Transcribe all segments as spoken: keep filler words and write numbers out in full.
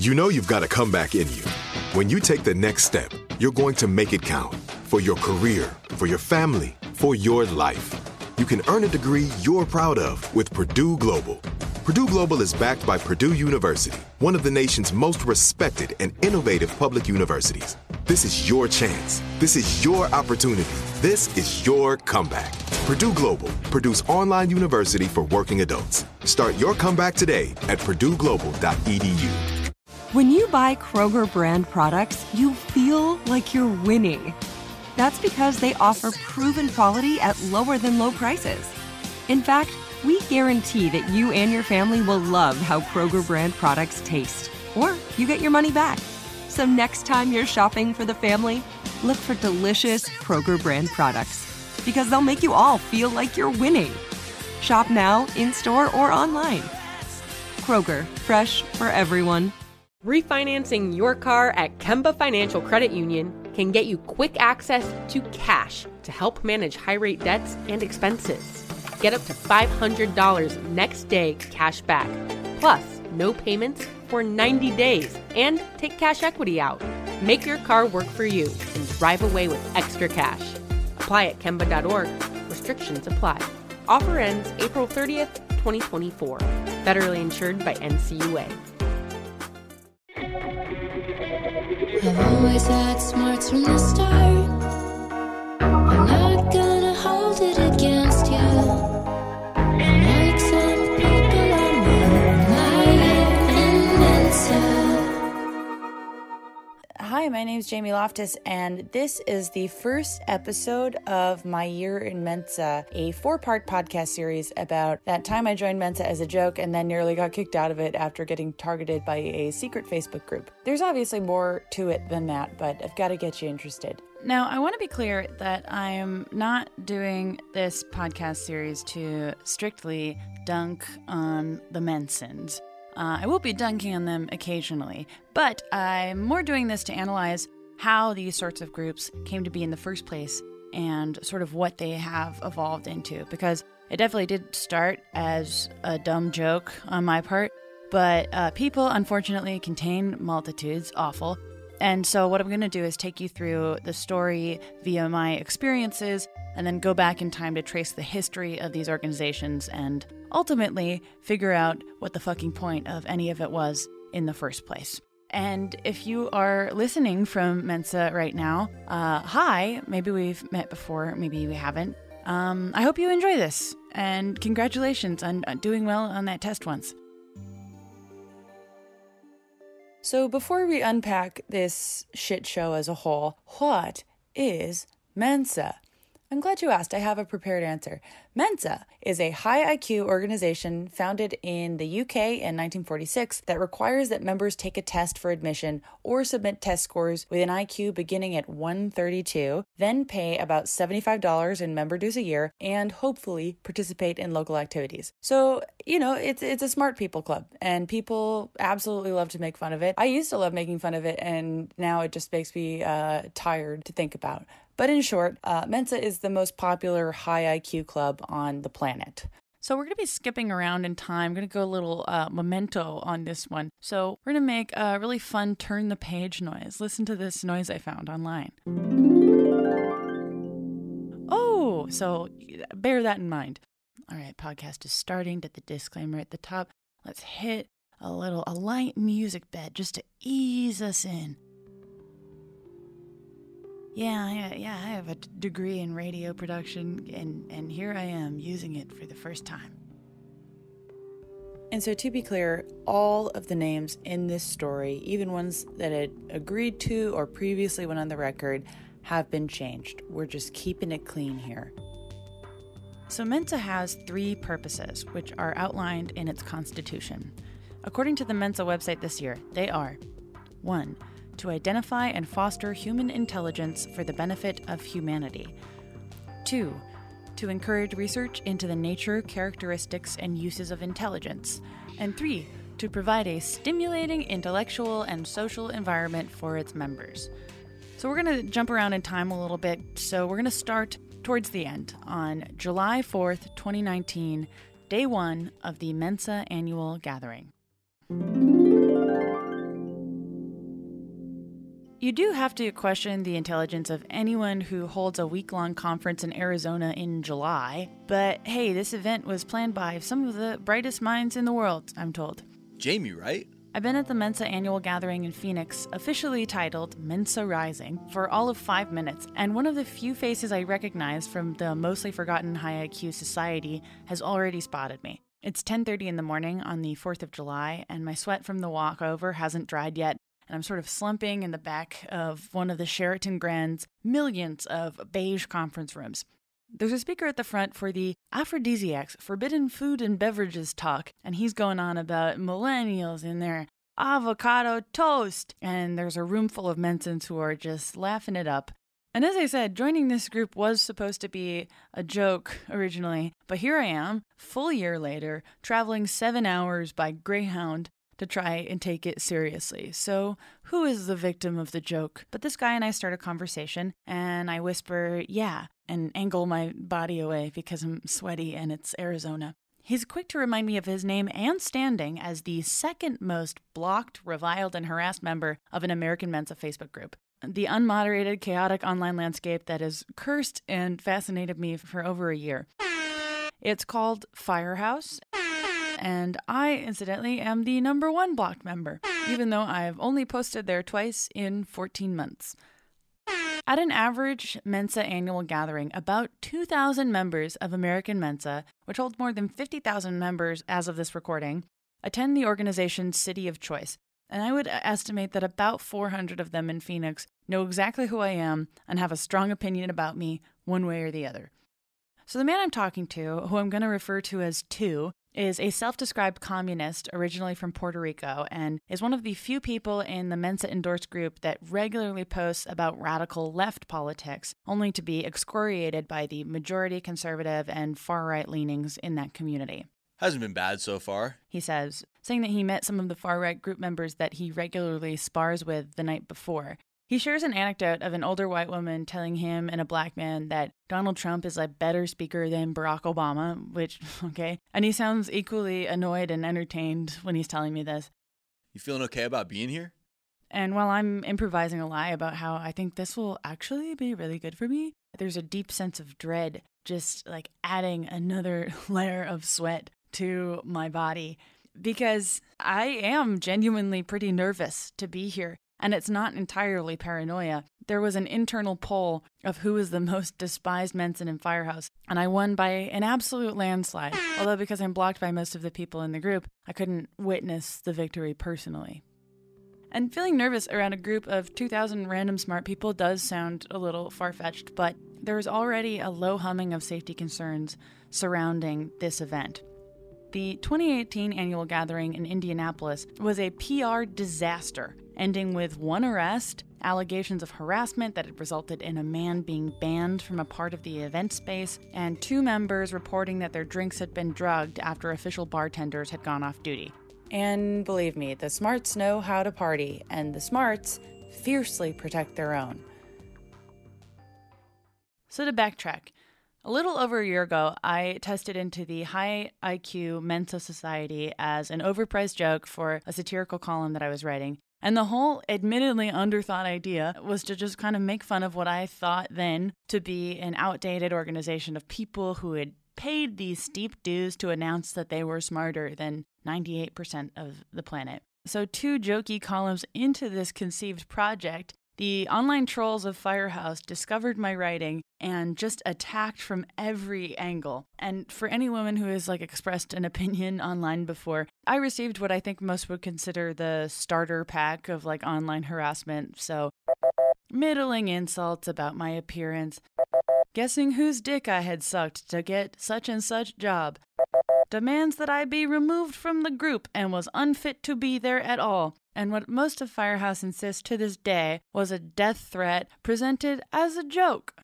You know you've got a comeback in you. When you take the next step, you're going to make it count. For your career, for your family, for your life. You can earn a degree you're proud of with Purdue Global. Purdue Global is backed by Purdue University, one of the nation's most respected and innovative public universities. This is your chance. This is your opportunity. This is your comeback. Purdue Global, Purdue's online university for working adults. Start your comeback today at purdue global dot e d u. When you buy Kroger brand products, you feel like you're winning. That's because they offer proven quality at lower than low prices. In fact, we guarantee that you and your family will love how Kroger brand products taste, or you get your money back. So next time you're shopping for the family, look for delicious Kroger brand products, because they'll make you all feel like you're winning. Shop now, in-store, or online. Kroger, fresh for everyone. Refinancing your car at Kemba Financial Credit Union can get you quick access to cash to help manage high-rate debts and expenses. Get up to five hundred dollars next day cash back, plus no payments for ninety days, and take cash equity out. Make your car work for you and drive away with extra cash. Apply at Kemba dot org. Restrictions apply. Offer ends April thirtieth, twenty twenty-four. Federally insured by N C U A. I've always had smarts from the start. I'm not gonna hold it against you. Like some people I know, naive and Mensa. Hi, my name is Jamie Loftus, and this is the first episode of My Year in Mensa, a four-part podcast series about that time I joined Mensa as a joke and then nearly got kicked out of it after getting targeted by a secret Facebook group. There's obviously more to it than that, but I've got to get you interested. Now, I want to be clear that I am not doing this podcast series to strictly dunk on the Mensans. Uh, I will be dunking on them occasionally, but I'm more doing this to analyze how these sorts of groups came to be in the first place and sort of what they have evolved into, because it definitely did start as a dumb joke on my part, but uh, people, unfortunately, contain multitudes, awful. And so what I'm going to do is take you through the story via my experiences and then go back in time to trace the history of these organizations and ultimately figure out what the fucking point of any of it was in the first place. And if you are listening from Mensa right now, uh, hi, maybe we've met before, maybe we haven't. Um, I hope you enjoy this, and congratulations on doing well on that test once. So before we unpack this shit show as a whole, what is Mensa? I'm glad you asked. I have a prepared answer. Mensa is a high I Q organization founded in the U K in nineteen forty-six that requires that members take a test for admission or submit test scores with an I Q beginning at one thirty-two, then pay about seventy-five dollars in member dues a year, and hopefully participate in local activities. So, you know, it's it's a smart people club, and people absolutely love to make fun of it. I used to love making fun of it, and now it just makes me uh, tired to think about. But in short, uh, Mensa is the most popular high I Q club on the planet. So we're going to be skipping around in time. I'm going to go a little uh, memento on this one. So we're going to make a really fun turn the page noise. Listen to this noise I found online. Oh, so bear that in mind. All right, podcast is starting. Did the disclaimer at the top. Let's hit a little, a light music bed just to ease us in. Yeah, yeah, yeah, I have a d- degree in radio production, and, and here I am using it for the first time. And so to be clear, all of the names in this story, even ones that had agreed to or previously went on the record, have been changed. We're just keeping it clean here. So Mensa has three purposes, which are outlined in its constitution. According to the Mensa website this year, they are: one, to identify and foster human intelligence for the benefit of humanity. Two, to encourage research into the nature, characteristics, and uses of intelligence. And three, to provide a stimulating intellectual and social environment for its members. So we're going to jump around in time a little bit. So we're going to start towards the end on July fourth, twenty nineteen, day one of the Mensa annual gathering. You do have to question the intelligence of anyone who holds a week-long conference in Arizona in July, but hey, this event was planned by some of the brightest minds in the world, I'm told. Jamie, right? I've been at the Mensa annual gathering in Phoenix, officially titled Mensa Rising, for all of five minutes, and one of the few faces I recognize from the mostly forgotten high I Q society has already spotted me. It's ten thirty in the morning on the fourth of July, and my sweat from the walk over hasn't dried yet, and I'm sort of slumping in the back of one of the Sheraton Grand's millions of beige conference rooms. There's a speaker at the front for the Aphrodisiacs, Forbidden Food and Beverages talk, and he's going on about millennials and their avocado toast. And there's a room full of Mensans who are just laughing it up. And as I said, joining this group was supposed to be a joke originally, but here I am, full year later, traveling seven hours by Greyhound to try and take it seriously. So who is the victim of the joke? But this guy and I start a conversation, and I whisper, yeah, and angle my body away because I'm sweaty and it's Arizona. He's quick to remind me of his name and standing as the second most blocked, reviled, and harassed member of an American Mensa Facebook group. The unmoderated, chaotic online landscape that has cursed and fascinated me for over a year. It's called Firehouse, and I, incidentally, am the number one blocked member, even though I've only posted there twice in fourteen months. At an average Mensa annual gathering, about two thousand members of American Mensa, which holds more than fifty thousand members as of this recording, attend the organization's City of Choice, and I would estimate that about four hundred of them in Phoenix know exactly who I am and have a strong opinion about me one way or the other. So the man I'm talking to, who I'm going to refer to as Two, is a self-described communist originally from Puerto Rico and is one of the few people in the Mensa-endorsed group that regularly posts about radical left politics, only to be excoriated by the majority conservative and far-right leanings in that community. Hasn't been bad so far, he says, saying that he met some of the far-right group members that he regularly spars with the night before. He shares an anecdote of an older white woman telling him and a black man that Donald Trump is a better speaker than Barack Obama, which, okay, and he sounds equally annoyed and entertained when he's telling me this. You feeling okay about being here? And while I'm improvising a lie about how I think this will actually be really good for me, there's a deep sense of dread, just like adding another layer of sweat to my body, because I am genuinely pretty nervous to be here. And it's not entirely paranoia. There was an internal poll of who is the most despised Mensan in Firehouse, and I won by an absolute landslide. Although because I'm blocked by most of the people in the group, I couldn't witness the victory personally. And feeling nervous around a group of two thousand random smart people does sound a little far-fetched, but there is already a low humming of safety concerns surrounding this event. The twenty eighteen annual gathering in Indianapolis was a P R disaster, ending with one arrest, allegations of harassment that had resulted in a man being banned from a part of the event space, and two members reporting that their drinks had been drugged after official bartenders had gone off duty. And believe me, the smarts know how to party, and the smarts fiercely protect their own. So to backtrack, a little over a year ago, I tested into the high I Q Mensa Society as an overpriced joke for a satirical column that I was writing. And the whole admittedly underthought idea was to just kind of make fun of what I thought then to be an outdated organization of people who had paid these steep dues to announce that they were smarter than ninety-eight percent of the planet. So two jokey columns into this conceived project, the online trolls of Firehouse discovered my writing and just attacked from every angle. And for any woman who has like expressed an opinion online before, I received what I think most would consider the starter pack of like online harassment. So middling insults about my appearance, guessing whose dick I had sucked to get such and such job, demands that I be removed from the group and was unfit to be there at all. And what most of Firehouse insists to this day was a death threat presented as a joke.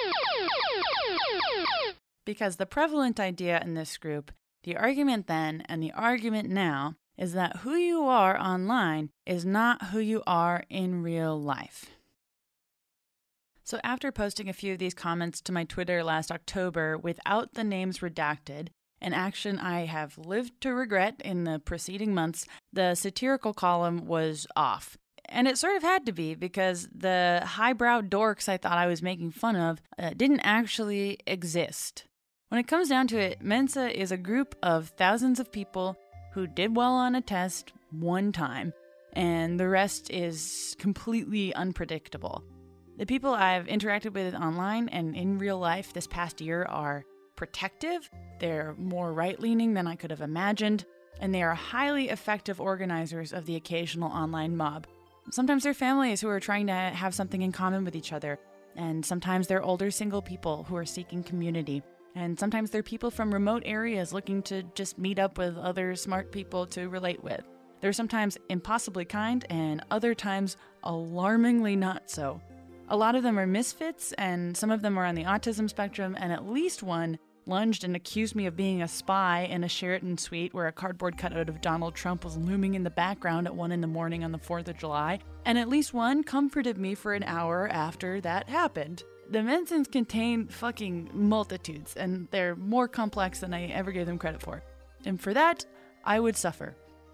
Because the prevalent idea in this group, the argument then and the argument now, is that who you are online is not who you are in real life. So after posting a few of these comments to my Twitter last October without the names redacted, an action I have lived to regret in the preceding months, the satirical column was off. And it sort of had to be, because the highbrow dorks I thought I was making fun of uh, didn't actually exist. When it comes down to it, Mensa is a group of thousands of people who did well on a test one time, and the rest is completely unpredictable. The people I've interacted with online and in real life this past year are protective, they're more right-leaning than I could have imagined, and they are highly effective organizers of the occasional online mob. Sometimes they're families who are trying to have something in common with each other, and sometimes they're older single people who are seeking community, and sometimes they're people from remote areas looking to just meet up with other smart people to relate with. They're sometimes impossibly kind, and other times alarmingly not so. A lot of them are misfits, and some of them are on the autism spectrum, and at least one lunged and accused me of being a spy in a Sheraton suite where a cardboard cutout of Donald Trump was looming in the background at one in the morning on the fourth of July, and at least one comforted me for an hour after that happened. The Mensans contain fucking multitudes, and they're more complex than I ever gave them credit for. And for that, I would suffer.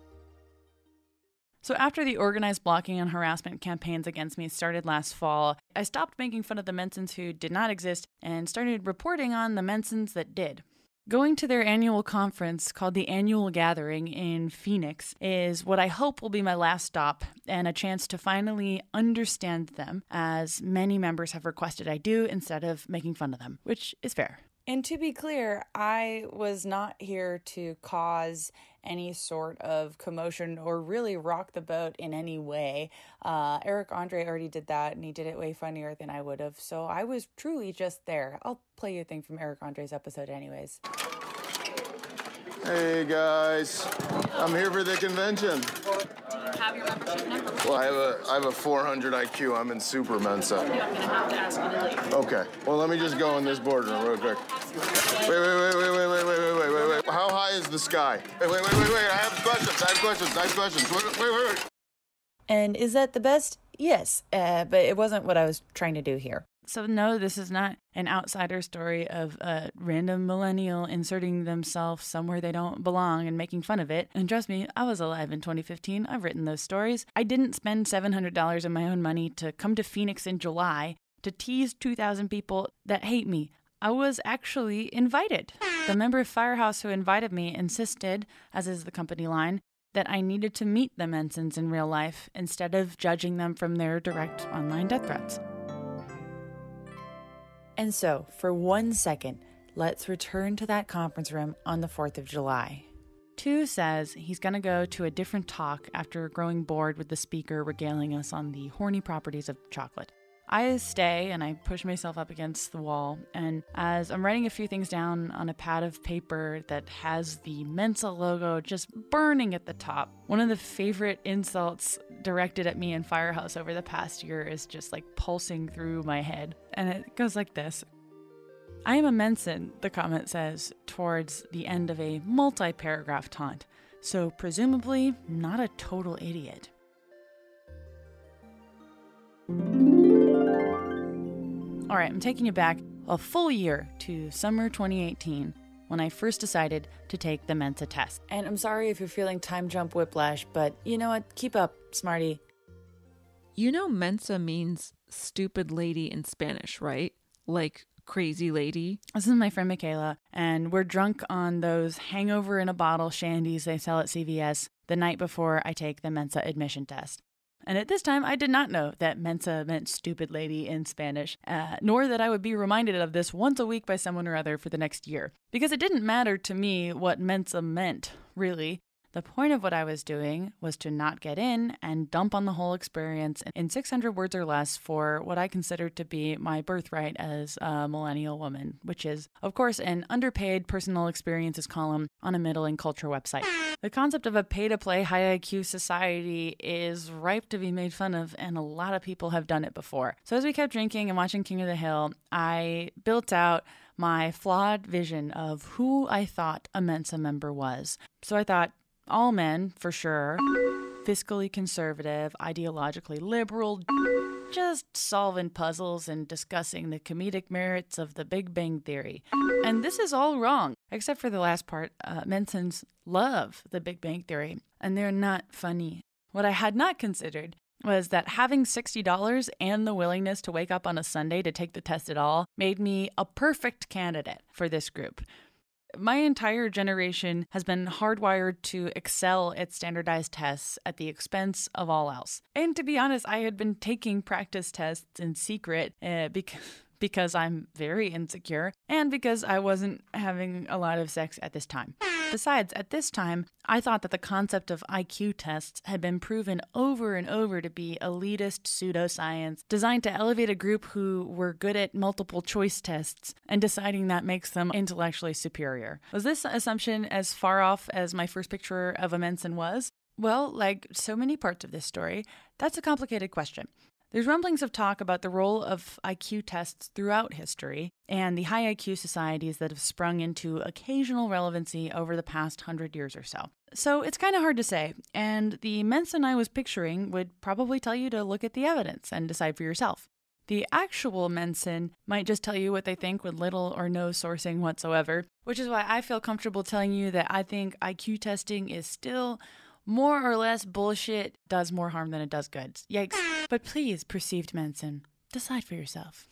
So after the organized blocking and harassment campaigns against me started last fall, I stopped making fun of the Mensans who did not exist and started reporting on the Mensans that did. Going to their annual conference called the Annual Gathering in Phoenix is what I hope will be my last stop and a chance to finally understand them, as many members have requested I do instead of making fun of them, which is fair. And to be clear, I was not here to cause any sort of commotion or really rock the boat in any way. Uh, Eric Andre already did that, and he did it way funnier than I would have. So I was truly just there. I'll play you a thing from Eric Andre's episode anyways. Hey guys, I'm here for the convention. Do you have your membership number? Well, I have a I have a four hundred I Q. I'm in Super Mensa. I'm gonna have to ask you to leave. Okay. Well, let me just go in this boardroom real quick. Wait, wait, wait, wait, wait, wait, wait, wait, wait, wait, wait. How high is the sky? Wait, wait, wait, wait, wait. I have questions. I have questions. I have questions. Wait, wait, wait, wait. And is that the best? Yes, uh, but it wasn't what I was trying to do here. So no, this is not an outsider story of a random millennial inserting themselves somewhere they don't belong and making fun of it. And trust me, I was alive in twenty fifteen. I've written those stories. I didn't spend seven hundred dollars of my own money to come to Phoenix in July to tease two thousand people that hate me. I was actually invited. The member of Firehouse who invited me insisted, as is the company line, that I needed to meet the Mensans in real life instead of judging them from their direct online death threats. And so, for one second, let's return to that conference room on the fourth of July. Two says he's going to go to a different talk after growing bored with the speaker regaling us on the horny properties of chocolate. I stay and I push myself up against the wall, and as I'm writing a few things down on a pad of paper that has the Mensa logo just burning at the top, one of the favorite insults directed at me in Firehouse over the past year is just like pulsing through my head, and it goes like this. I am a Mensan, the comment says, towards the end of a multi-paragraph taunt, so presumably not a total idiot. All right, I'm taking you back a full year to summer twenty eighteen when I first decided to take the Mensa test. And I'm sorry if you're feeling time jump whiplash, but you know what? Keep up, smarty. You know Mensa means stupid lady in Spanish, right? Like crazy lady. This is my friend Michaela, and we're drunk on those hangover in a bottle shandies they sell at C V S the night before I take the Mensa admission test. And at this time, I did not know that Mensa meant stupid lady in Spanish, uh, nor that I would be reminded of this once a week by someone or other for the next year. Because it didn't matter to me what Mensa meant, really. The point of what I was doing was to not get in and dump on the whole experience in six hundred words or less for what I considered to be my birthright as a millennial woman, which is, of course, an underpaid personal experiences column on a middle and culture website. The concept of a pay-to-play high I Q society is ripe to be made fun of, and a lot of people have done it before. So as we kept drinking and watching King of the Hill, I built out my flawed vision of who I thought a Mensa member was. So I thought, all men, for sure, fiscally conservative, ideologically liberal, just solving puzzles and discussing the comedic merits of the Big Bang Theory. And this is all wrong, except for the last part. Uh, Mensans love the Big Bang Theory, and they're not funny. What I had not considered was that having sixty dollars and the willingness to wake up on a Sunday to take the test at all made me a perfect candidate for this group. My entire generation has been hardwired to excel at standardized tests at the expense of all else. And to be honest, I had been taking practice tests in secret uh, because... because I'm very insecure and because I wasn't having a lot of sex at this time. Besides, at this time, I thought that the concept of I Q tests had been proven over and over to be elitist pseudoscience designed to elevate a group who were good at multiple choice tests and deciding that makes them intellectually superior. Was this assumption as far off as my first picture of a Mensan was? Well, like so many parts of this story, that's a complicated question. There's rumblings of talk about the role of I Q tests throughout history and the high I Q societies that have sprung into occasional relevancy over the past hundred years or so. So it's kind of hard to say, and the Mensan I was picturing would probably tell you to look at the evidence and decide for yourself. The actual Mensan might just tell you what they think with little or no sourcing whatsoever, which is why I feel comfortable telling you that I think I Q testing is still more or less bullshit, does more harm than it does good. Yikes. But please, perceived Mensan, decide for yourself.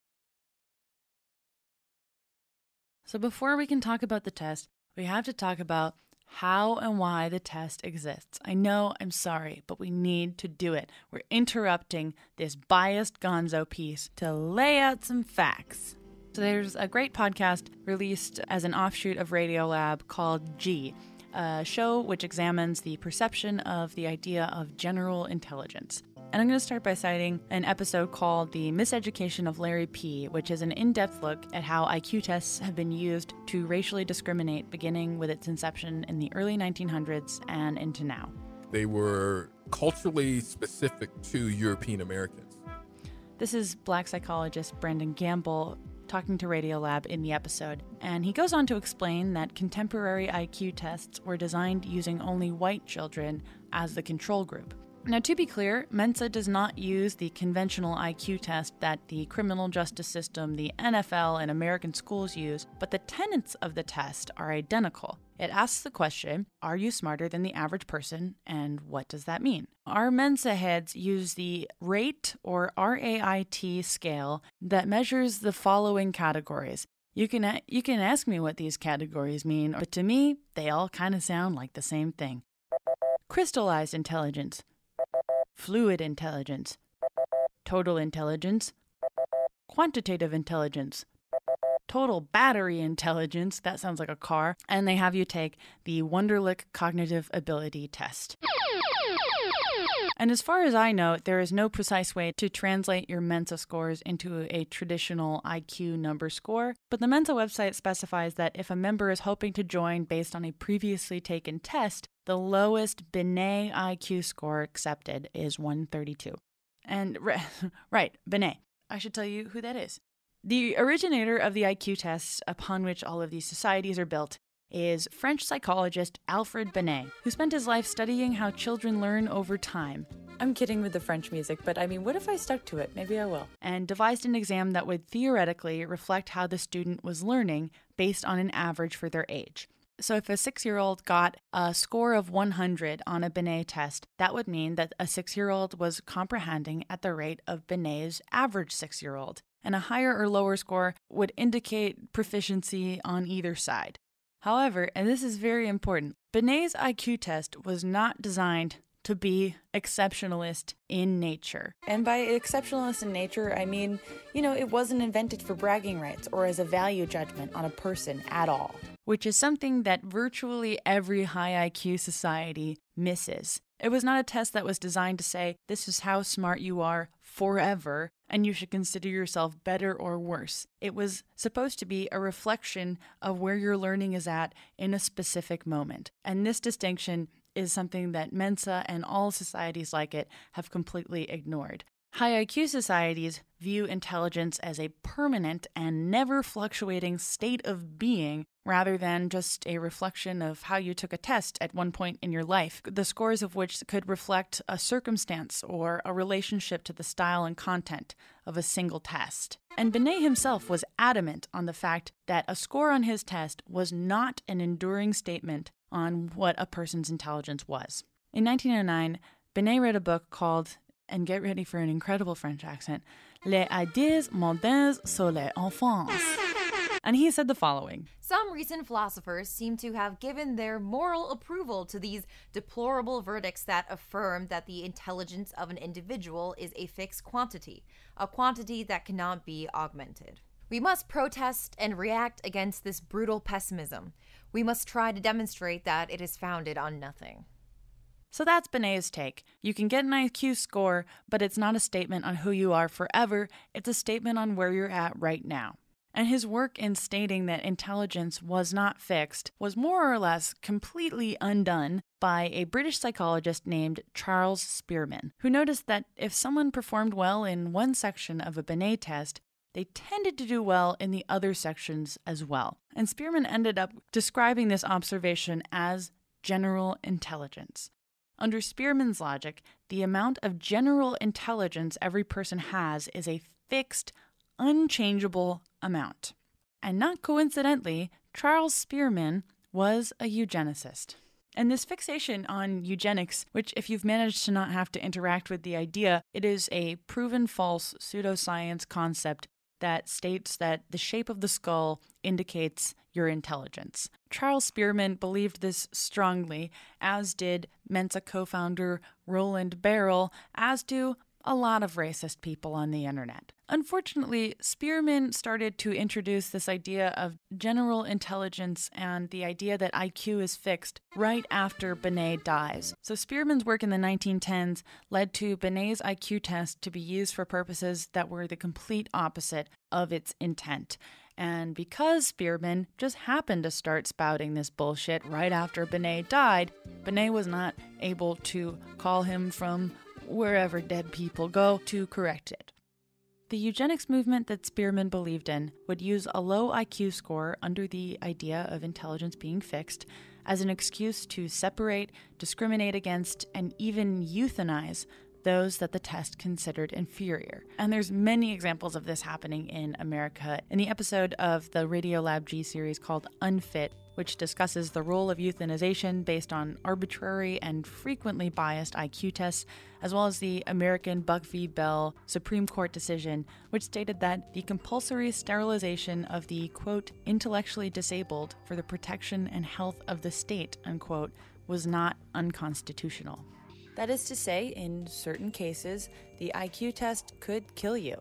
So before we can talk about the test, we have to talk about how and why the test exists. I know, I'm sorry, but we need to do it. We're interrupting this biased gonzo piece to lay out some facts. So there's a great podcast released as an offshoot of Radiolab called G, a show which examines the perception of the idea of general intelligence. And I'm going to start by citing an episode called The Miseducation of Larry P., which is an in-depth look at how I Q tests have been used to racially discriminate beginning with its inception in the early nineteen hundreds and into now. They were culturally specific to European Americans. This is Black psychologist Brandon Gamble talking to Radiolab in the episode, and he goes on to explain that contemporary I Q tests were designed using only white children as the control group. Now, to be clear, Mensa does not use the conventional I Q test that the criminal justice system, the N F L, and American schools use, but the tenets of the test are identical. It asks the question, are you smarter than the average person, and what does that mean? Our Mensa heads use the RATE, or R A I T scale, that measures the following categories. You can, you can ask me what these categories mean, but to me, they all kind of sound like the same thing. Crystallized intelligence. Fluid intelligence, total intelligence, quantitative intelligence, total battery intelligence, that sounds like a car, and they have you take the Wonderlic Cognitive Ability Test. And as far as I know, there is no precise way to translate your Mensa scores into a traditional I Q number score, but the Mensa website specifies that if a member is hoping to join based on a previously taken test, the lowest Binet I Q score accepted is one thirty-two. And, right, Binet. I should tell you who that is. The originator of the I Q tests upon which all of these societies are built is French psychologist Alfred Binet, who spent his life studying how children learn over time. I'm kidding with the French music, but I mean, what if I stuck to it? Maybe I will. And devised an exam that would theoretically reflect how the student was learning based on an average for their age. So if a six-year-old got a score of one hundred on a Binet test, that would mean that a six-year-old was comprehending at the rate of Binet's average six-year-old. And a higher or lower score would indicate proficiency on either side. However, and this is very important, Binet's I Q test was not designed to be exceptionalist in nature. And by exceptionalist in nature, I mean, you know, it wasn't invented for bragging rights or as a value judgment on a person at all. Which is something that virtually every high I Q society misses. It was not a test that was designed to say, this is how smart you are forever, and you should consider yourself better or worse. It was supposed to be a reflection of where your learning is at in a specific moment. And this distinction is something that Mensa and all societies like it have completely ignored. High I Q societies view intelligence as a permanent and never fluctuating state of being rather than just a reflection of how you took a test at one point in your life, the scores of which could reflect a circumstance or a relationship to the style and content of a single test. And Binet himself was adamant on the fact that a score on his test was not an enduring statement on what a person's intelligence was. In nineteen oh nine, Binet wrote a book called and get ready for an incredible French accent, les idées mondaines sur les enfants. And he said the following. Some recent philosophers seem to have given their moral approval to these deplorable verdicts that affirm that the intelligence of an individual is a fixed quantity, a quantity that cannot be augmented. We must protest and react against this brutal pessimism. We must try to demonstrate that it is founded on nothing. So that's Binet's take. You can get an I Q score, but it's not a statement on who you are forever. It's a statement on where you're at right now. And his work in stating that intelligence was not fixed was more or less completely undone by a British psychologist named Charles Spearman, who noticed that if someone performed well in one section of a Binet test, they tended to do well in the other sections as well. And Spearman ended up describing this observation as general intelligence. Under Spearman's logic, the amount of general intelligence every person has is a fixed, unchangeable amount. And not coincidentally, Charles Spearman was a eugenicist. And this fixation on eugenics, which if you've managed to not have to interact with the idea, it is a proven false pseudoscience concept that states that the shape of the skull indicates your intelligence. Charles Spearman believed this strongly, as did Mensa co-founder Roland Barrel, as do a lot of racist people on the internet. Unfortunately, Spearman started to introduce this idea of general intelligence and the idea that I Q is fixed right after Binet dies. So Spearman's work in the nineteen tens led to Binet's I Q test to be used for purposes that were the complete opposite of its intent. And because Spearman just happened to start spouting this bullshit right after Binet died, Binet was not able to call him from wherever dead people go to correct it. The eugenics movement that Spearman believed in would use a low I Q score under the idea of intelligence being fixed as an excuse to separate, discriminate against, and even euthanize those that the test considered inferior. And there's many examples of this happening in America. In the episode of the Radiolab G series called Unfit, which discusses the role of euthanization based on arbitrary and frequently biased I Q tests, as well as the American Buck v. Bell Supreme Court decision, which stated that the compulsory sterilization of the, quote, intellectually disabled for the protection and health of the state, unquote, was not unconstitutional. That is to say, in certain cases, the I Q test could kill you.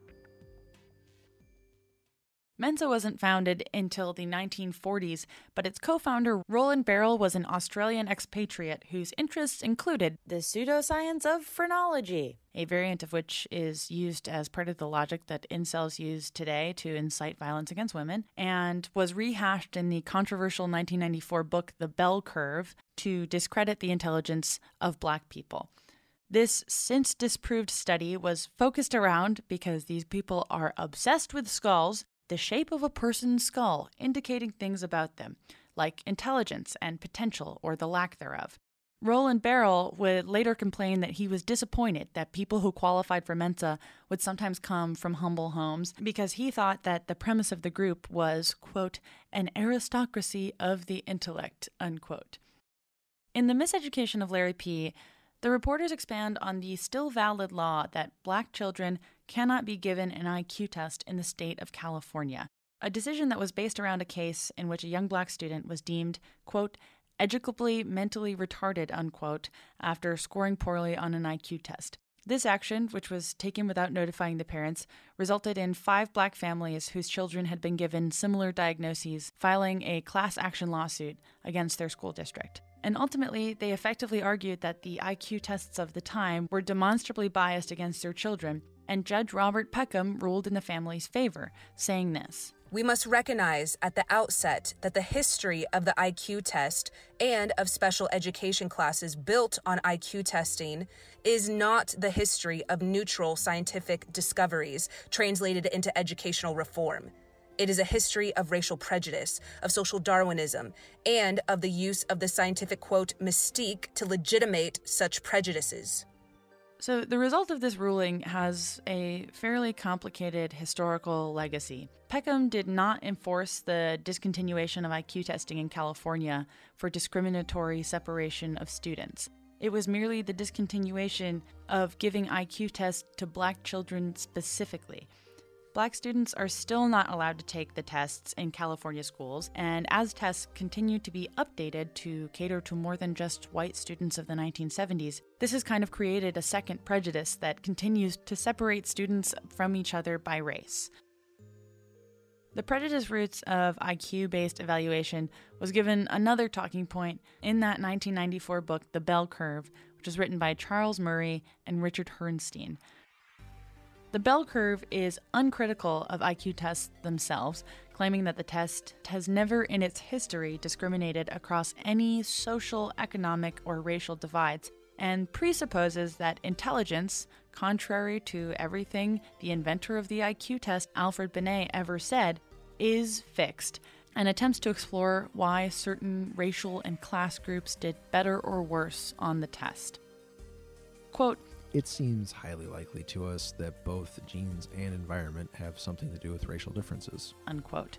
Mensa wasn't founded until the nineteen forties, but its co-founder Roland Barrel was an Australian expatriate whose interests included the pseudoscience of phrenology, a variant of which is used as part of the logic that incels use today to incite violence against women, and was rehashed in the controversial nineteen ninety-four book The Bell Curve to discredit the intelligence of Black people. This since disproved study was focused around, because these people are obsessed with skulls, the shape of a person's skull, indicating things about them, like intelligence and potential or the lack thereof. Roland Barrel would later complain that he was disappointed that people who qualified for Mensa would sometimes come from humble homes because he thought that the premise of the group was, quote, an aristocracy of the intellect, unquote. In The Miseducation of Larry P., the reporters expand on the still valid law that Black children cannot be given an I Q test in the state of California, a decision that was based around a case in which a young Black student was deemed, quote, educably mentally retarded, unquote, after scoring poorly on an I Q test. This action, which was taken without notifying the parents, resulted in five Black families whose children had been given similar diagnoses filing a class action lawsuit against their school district. And ultimately, they effectively argued that the I Q tests of the time were demonstrably biased against their children, and Judge Robert Peckham ruled in the family's favor, saying this: we must recognize at the outset that the history of the I Q test and of special education classes built on I Q testing is not the history of neutral scientific discoveries translated into educational reform. It is a history of racial prejudice, of social Darwinism, and of the use of the scientific, quote, mystique to legitimate such prejudices. So the result of this ruling has a fairly complicated historical legacy. Peckham did not enforce the discontinuation of I Q testing in California for discriminatory separation of students. It was merely the discontinuation of giving I Q tests to black children specifically. Black students are still not allowed to take the tests in California schools, and as tests continue to be updated to cater to more than just white students of the nineteen seventies, this has kind of created a second prejudice that continues to separate students from each other by race. The prejudice roots of I Q-based evaluation was given another talking point in that nineteen ninety-four book, The Bell Curve, which was written by Charles Murray and Richard Herrnstein. The Bell Curve is uncritical of I Q tests themselves, claiming that the test has never in its history discriminated across any social, economic, or racial divides, and presupposes that intelligence, contrary to everything the inventor of the I Q test, Alfred Binet, ever said, is fixed, and attempts to explore why certain racial and class groups did better or worse on the test. Quote, "It seems highly likely to us that both genes and environment have something to do with racial differences." Unquote.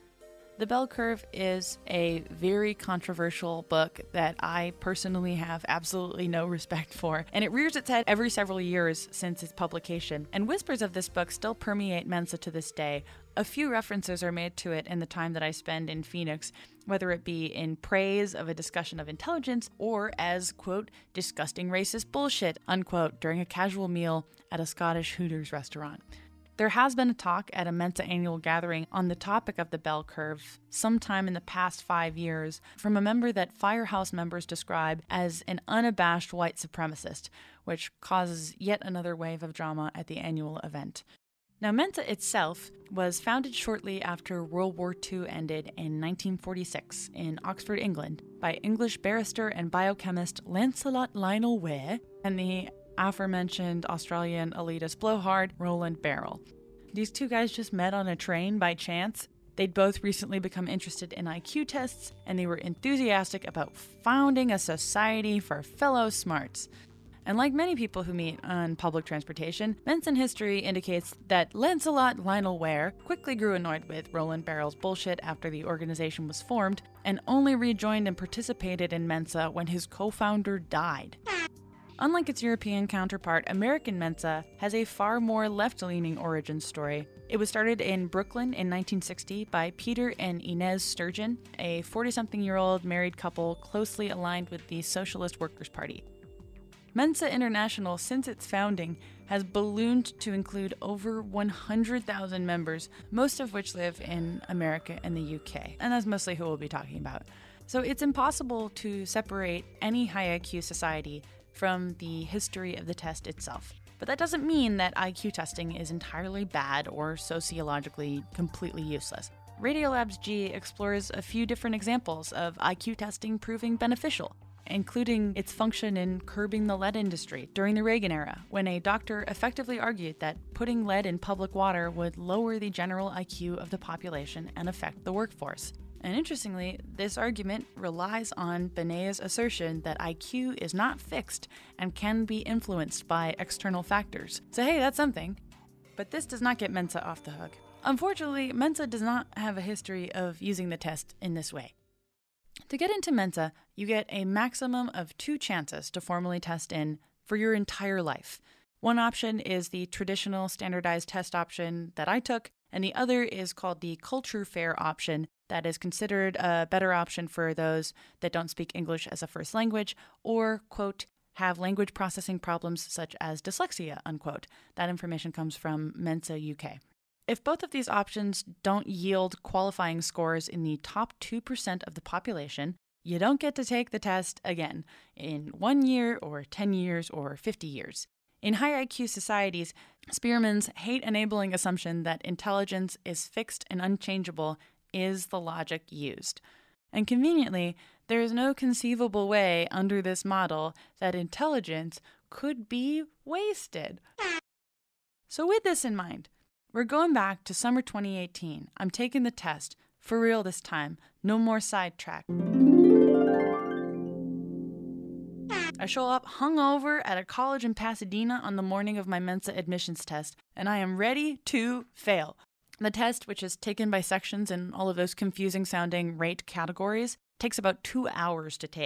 The Bell Curve is a very controversial book that I personally have absolutely no respect for, and it rears its head every several years since its publication, and whispers of this book still permeate Mensa to this day. A few references are made to it in the time that I spend in Phoenix, whether it be in praise of a discussion of intelligence or as, quote, disgusting racist bullshit, unquote, during a casual meal at a Scottish Hooters restaurant. There has been a talk at a Mensa annual gathering on the topic of the Bell Curve sometime in the past five years from a member that Firehouse members describe as an unabashed white supremacist, which causes yet another wave of drama at the annual event. Now, Mensa itself was founded shortly after World War Two ended in nineteen forty-six in Oxford, England, by English barrister and biochemist Lancelot Lionel Ware and the aforementioned Australian elitist blowhard Roland Barrel. These two guys just met on a train by chance. They'd both recently become interested in I Q tests, and they were enthusiastic about founding a society for fellow smarts. And like many people who meet on public transportation, Mensa history indicates that Lancelot Lionel Ware quickly grew annoyed with Roland Barrel's bullshit after the organization was formed, and only rejoined and participated in Mensa when his co-founder died. Unlike its European counterpart, American Mensa has a far more left-leaning origin story. It was started in Brooklyn in nineteen sixty by Peter and Inez Sturgeon, a forty-something-year-old married couple closely aligned with the Socialist Workers' Party. Mensa International, since its founding, has ballooned to include over one hundred thousand members, most of which live in America and the U K, and that's mostly who we'll be talking about. So it's impossible to separate any high I Q society from the history of the test itself. But that doesn't mean that I Q testing is entirely bad or sociologically completely useless. Radiolab's G explores a few different examples of I Q testing proving beneficial, including its function in curbing the lead industry during the Reagan era, when a doctor effectively argued that putting lead in public water would lower the general I Q of the population and affect the workforce. And interestingly, this argument relies on Binet's assertion that I Q is not fixed and can be influenced by external factors. So hey, that's something. But this does not get Mensa off the hook. Unfortunately, Mensa does not have a history of using the test in this way. To get into Mensa, you get a maximum of two chances to formally test in for your entire life. One option is the traditional standardized test option that I took, and the other is called the Culture Fair option that is considered a better option for those that don't speak English as a first language or, quote, have language processing problems such as dyslexia, unquote. That information comes from Mensa U K. If both of these options don't yield qualifying scores in the top two percent of the population, you don't get to take the test again in one year or ten years or fifty years. In high I Q societies, Spearman's hate-enabling assumption that intelligence is fixed and unchangeable is the logic used. And conveniently, there is no conceivable way under this model that intelligence could be wasted. So with this in mind, we're going back to summer twenty eighteen. I'm taking the test, for real this time, no more sidetrack. I show up hungover at a college in Pasadena on the morning of my Mensa admissions test, and I am ready to fail. The test, which is taken by sections in all of those confusing-sounding rate categories, takes about two hours to take,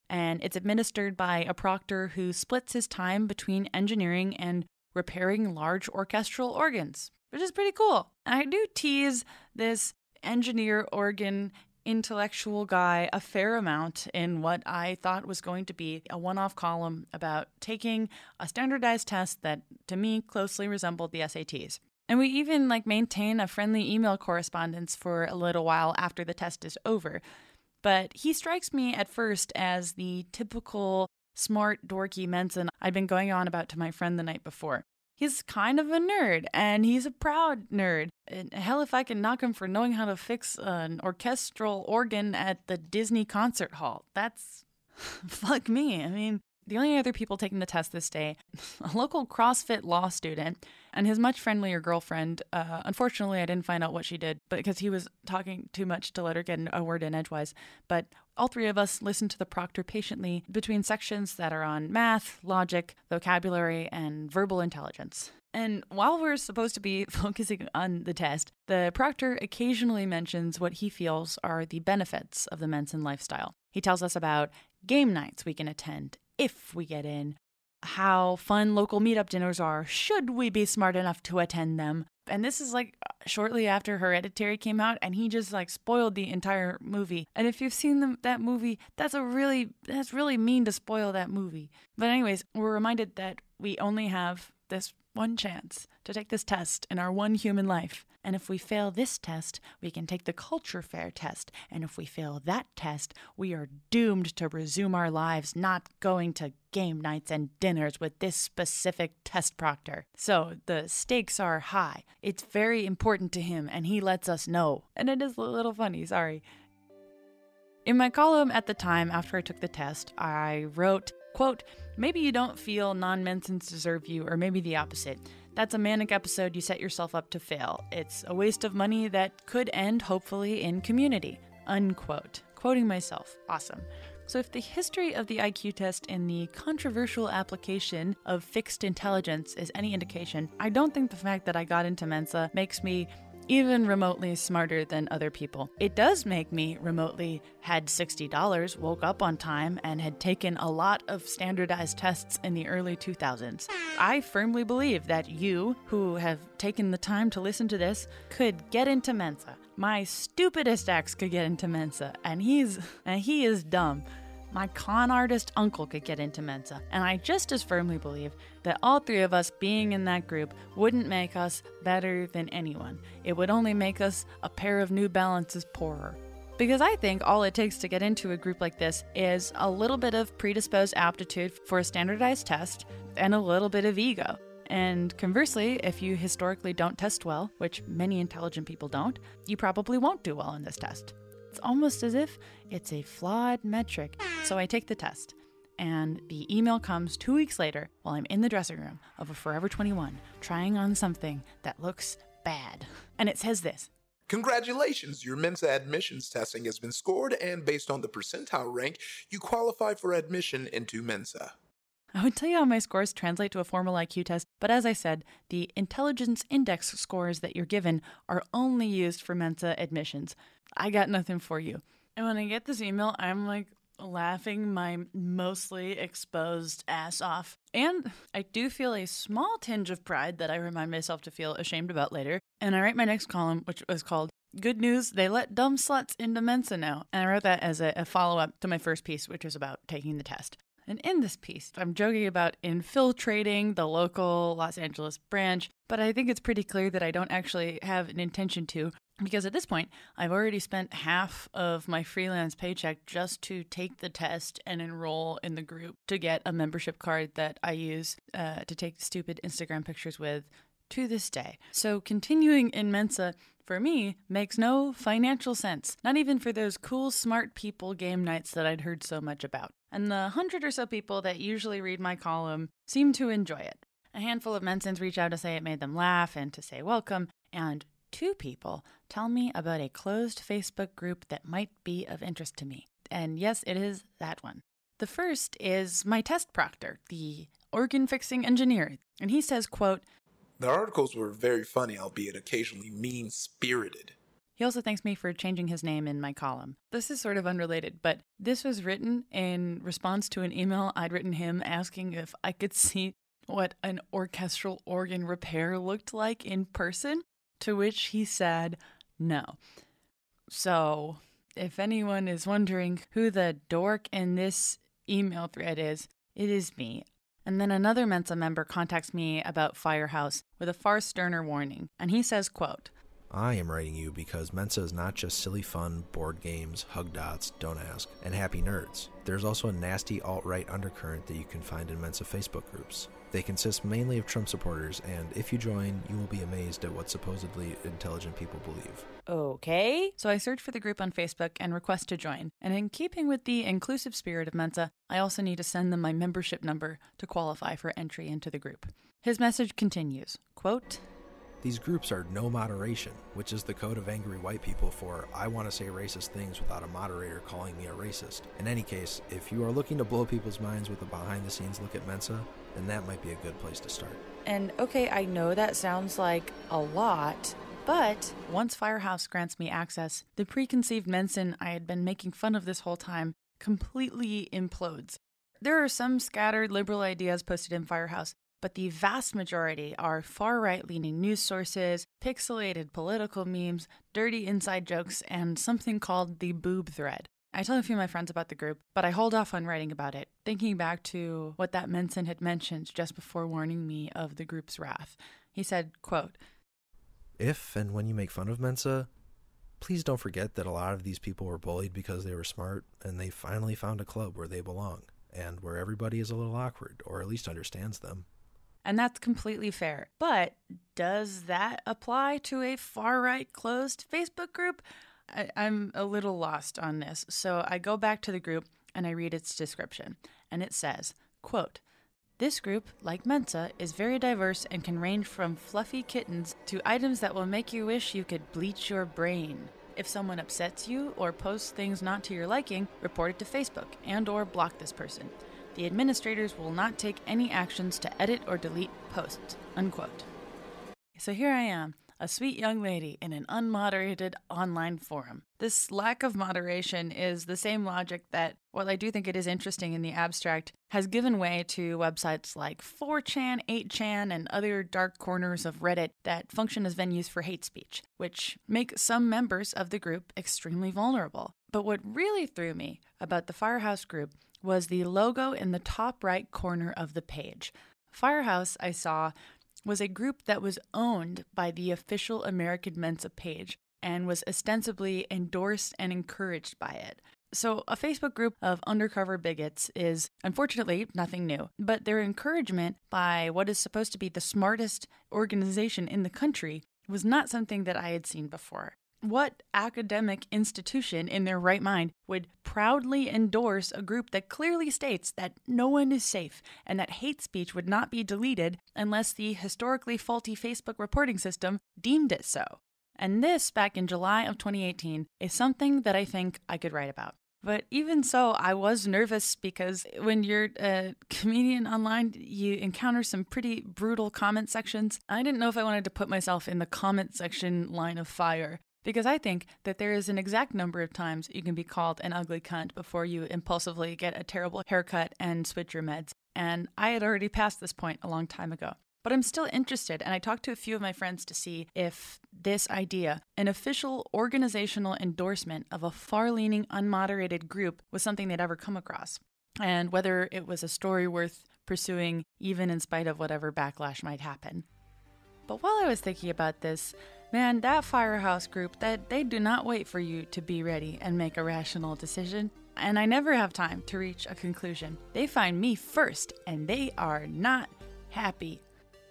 and it's administered by a proctor who splits his time between engineering and repairing large orchestral organs, which is pretty cool. And I do tease this engineer organ intellectual guy a fair amount in what I thought was going to be a one-off column about taking a standardized test that, to me, closely resembled the S A Ts. And we even like maintain a friendly email correspondence for a little while after the test is over. But he strikes me at first as the typical smart, dorky Mensa I'd been going on about to my friend the night before. He's kind of a nerd, and he's a proud nerd. And hell, if I can knock him for knowing how to fix an orchestral organ at the Disney concert hall, that's fuck me. I mean, the only other people taking the test this day, a local CrossFit law student and his much friendlier girlfriend. Uh, unfortunately, I didn't find out what she did because he was talking too much to let her get a word in edgewise. But all three of us listened to the proctor patiently between sections that are on math, logic, vocabulary, and verbal intelligence. And while we're supposed to be focusing on the test, the proctor occasionally mentions what he feels are the benefits of the Mensa lifestyle. He tells us about game nights we can attend if we get in, how fun local meetup dinners are should we be smart enough to attend them. And this is like shortly after Hereditary came out, and he just like spoiled the entire movie. And if you've seen them, that movie, that's a really, that's really mean to spoil that movie. But anyways, we're reminded that we only have this one chance to take this test in our one human life. And if we fail this test, we can take the culture fair test. And if we fail that test, we are doomed to resume our lives not going to game nights and dinners with this specific test proctor. So the stakes are high. It's very important to him, and he lets us know. And it is a little funny, sorry. In my column at the time after I took the test, I wrote, quote, "Maybe you don't feel non-Mensans deserve you, or maybe the opposite. That's a manic episode you set yourself up to fail. It's a waste of money that could end, hopefully, in community." Unquote. Quoting myself. Awesome. So if the history of the I Q test and the controversial application of fixed intelligence is any indication, I don't think the fact that I got into Mensa makes me even remotely smarter than other people. It does make me remotely had sixty dollars, woke up on time, and had taken a lot of standardized tests in the early two thousands. I firmly believe that you, who have taken the time to listen to this, could get into Mensa. My stupidest ex could get into Mensa, and he's and he is dumb. My con artist uncle could get into Mensa, and I just as firmly believe that all three of us being in that group wouldn't make us better than anyone. It would only make us a pair of New Balances poorer. Because I think all it takes to get into a group like this is a little bit of predisposed aptitude for a standardized test and a little bit of ego. And conversely, if you historically don't test well, which many intelligent people don't, you probably won't do well in this test. It's almost as if it's a flawed metric. So I take the test, and the email comes two weeks later while I'm in the dressing room of a Forever twenty-one trying on something that looks bad. And it says this: "Congratulations, your Mensa admissions testing has been scored, and based on the percentile rank, you qualify for admission into Mensa." I would tell you how my scores translate to a formal I Q test, but as I said, the intelligence index scores that you're given are only used for Mensa admissions. I got nothing for you. And when I get this email, I'm like laughing my mostly exposed ass off. And I do feel a small tinge of pride that I remind myself to feel ashamed about later. And I write my next column, which was called "Good News, They Let Dumb Sluts into Mensa Now." And I wrote that as a, a follow-up to my first piece, which was about taking the test. And in this piece, I'm joking about infiltrating the local Los Angeles branch, but I think it's pretty clear that I don't actually have an intention to, because at this point, I've already spent half of my freelance paycheck just to take the test and enroll in the group to get a membership card that I use uh, to take stupid Instagram pictures with to this day. So continuing in Mensa, for me, makes no financial sense. Not even for those cool, smart people game nights that I'd heard so much about. And the hundred or so people that usually read my column seem to enjoy it. A handful of Mensans reach out to say it made them laugh and to say welcome, and two people tell me about a closed Facebook group that might be of interest to me. And yes, it is that one. The first is my test proctor, the organ-fixing engineer, and he says, quote, "The articles were very funny, albeit occasionally mean-spirited." He also thanks me for changing his name in my column. This is sort of unrelated, but this was written in response to an email I'd written him asking if I could see what an orchestral organ repair looked like in person, to which he said no. So, if anyone is wondering who the dork in this email thread is, it is me. And then another Mensa member contacts me about Firehouse with a far sterner warning, and he says, quote, I am writing you because Mensa is not just silly fun, board games, hug dots, don't ask, and happy nerds. There's also a nasty alt-right undercurrent that you can find in Mensa Facebook groups. They consist mainly of Trump supporters, and if you join, you will be amazed at what supposedly intelligent people believe. Okay. So I search for the group on Facebook and request to join. And in keeping with the inclusive spirit of Mensa, I also need to send them my membership number to qualify for entry into the group. His message continues, quote, These groups are no moderation, which is the code of angry white people for I want to say racist things without a moderator calling me a racist. In any case, if you are looking to blow people's minds with a behind-the-scenes look at Mensa, then that might be a good place to start. And okay, I know that sounds like a lot, but once Firehouse grants me access, the preconceived Mensa I had been making fun of this whole time completely implodes. There are some scattered liberal ideas posted in Firehouse, but the vast majority are far-right-leaning news sources, pixelated political memes, dirty inside jokes, and something called the boob thread. I tell a few of my friends about the group, but I hold off on writing about it, thinking back to what that Mensa had mentioned just before warning me of the group's wrath. He said, quote, If and when you make fun of Mensa, please don't forget that a lot of these people were bullied because they were smart, and they finally found a club where they belong, and where everybody is a little awkward, or at least understands them. And that's completely fair. But does that apply to a far-right closed Facebook group? I- I'm a little lost on this. So I go back to the group and I read its description. And it says, quote, This group, like Mensa, is very diverse and can range from fluffy kittens to items that will make you wish you could bleach your brain. If someone upsets you or posts things not to your liking, report it to Facebook and or block this person. The administrators will not take any actions to edit or delete posts, unquote. So here I am, a sweet young lady in an unmoderated online forum. This lack of moderation is the same logic that, while I do think it is interesting in the abstract, has given way to websites like four chan, eight chan, and other dark corners of Reddit that function as venues for hate speech, which make some members of the group extremely vulnerable. But what really threw me about the Firehouse group was the logo in the top right corner of the page. Firehouse, I saw, was a group that was owned by the official American Mensa page and was ostensibly endorsed and encouraged by it. So a Facebook group of undercover bigots is, unfortunately, nothing new, but their encouragement by what is supposed to be the smartest organization in the country was not something that I had seen before. What academic institution in their right mind would proudly endorse a group that clearly states that no one is safe and that hate speech would not be deleted unless the historically faulty Facebook reporting system deemed it so? And this, back in July of twenty eighteen, is something that I think I could write about. But even so, I was nervous because when you're a comedian online, you encounter some pretty brutal comment sections. I didn't know if I wanted to put myself in the comment section line of fire, because I think that there is an exact number of times you can be called an ugly cunt before you impulsively get a terrible haircut and switch your meds. And I had already passed this point a long time ago. But I'm still interested, and I talked to a few of my friends to see if this idea, an official organizational endorsement of a far-leaning, unmoderated group, was something they'd ever come across, and whether it was a story worth pursuing, even in spite of whatever backlash might happen. But while I was thinking about this, man, that Firehouse group, that they do not wait for you to be ready and make a rational decision. And I never have time to reach a conclusion. They find me first, and they are not happy.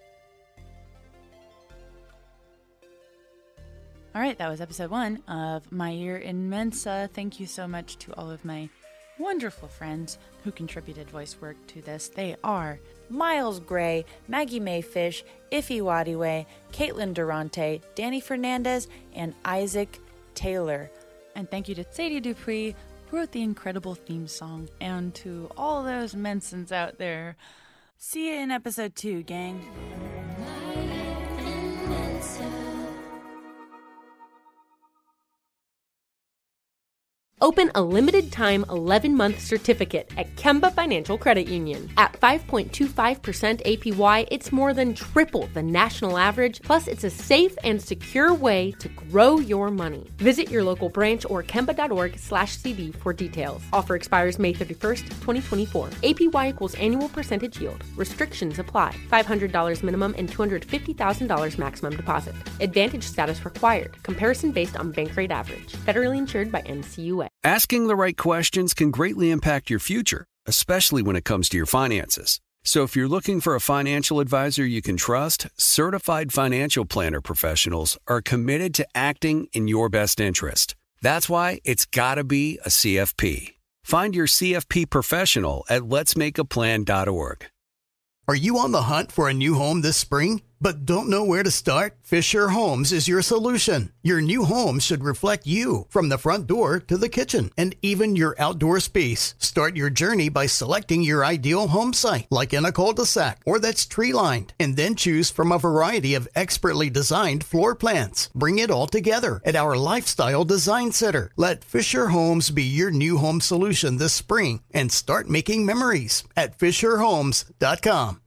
All right, that was episode one of My Year in Mensa. Thank you so much to all of my wonderful friends who contributed voice work to this. They are Miles Gray, Maggie Mayfish, Iffy Wadiway, Caitlin Durante, Danny Fernandez, and Isaac Taylor. And thank you to Sadie Dupree, who wrote the incredible theme song, and to all those Mensans out there. See you in episode two, gang. Open a limited time eleven month certificate at Kemba Financial Credit Union. At five point two five percent A P Y, it's more than triple the national average, plus it's a safe and secure way to grow your money. Visit your local branch or kemba.org slash CD for details. Offer expires May thirty-first, twenty twenty-four. A P Y equals annual percentage yield. Restrictions apply. five hundred dollars minimum and two hundred fifty thousand dollars maximum deposit. Advantage status required. Comparison based on bank rate average. Federally insured by N C U A. Asking the right questions can greatly impact your future, especially when it comes to your finances. So if you're looking for a financial advisor you can trust, certified financial planner professionals are committed to acting in your best interest. That's why it's got to be a C F P. Find your C F P professional at lets make a plan dot org. Are you on the hunt for a new home this spring, but don't know where to start? Fisher Homes is your solution. Your new home should reflect you, from the front door to the kitchen, and even your outdoor space. Start your journey by selecting your ideal home site, like in a cul-de-sac or that's tree-lined, and then choose from a variety of expertly designed floor plans. Bring it all together at our Lifestyle Design Center. Let Fisher Homes be your new home solution this spring and start making memories at fisher homes dot com.